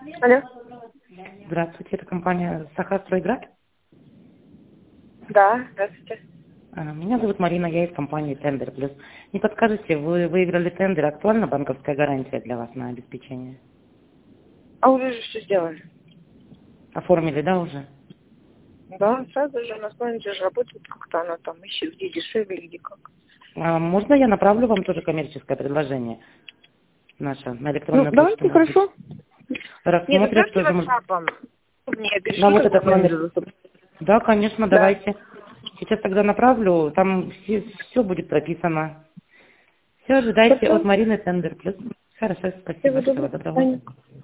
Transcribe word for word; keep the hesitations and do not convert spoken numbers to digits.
Алло. Здравствуйте, это компания «Сахастройград». Да, здравствуйте. А, Меня зовут Марина, я из компании «Тендер Плюс». Не подскажете, вы выиграли тендер, актуальна банковская гарантия для вас на обеспечение? А уже же все сделали. Оформили, да, уже? Да, сразу же у нас менеджер работает, как-то она там ищет, где дешевле, где как. А можно я направлю вам тоже коммерческое предложение наше на Ну, электронную почту, давайте, может быть? хорошо. Нет, Рассмотрят отправьте тоже, может... ватсапом. Мне я Да, перешлю вот тогда этот номер. менеджеру. чтобы- Да, конечно, Да. давайте. Сейчас тогда направлю, там все, все будет прописано. Все, ожидайте от Хорошо. Марины «Тендер Плюс». Хорошо, спасибо, Всего всего доброго. До доброго. свидания.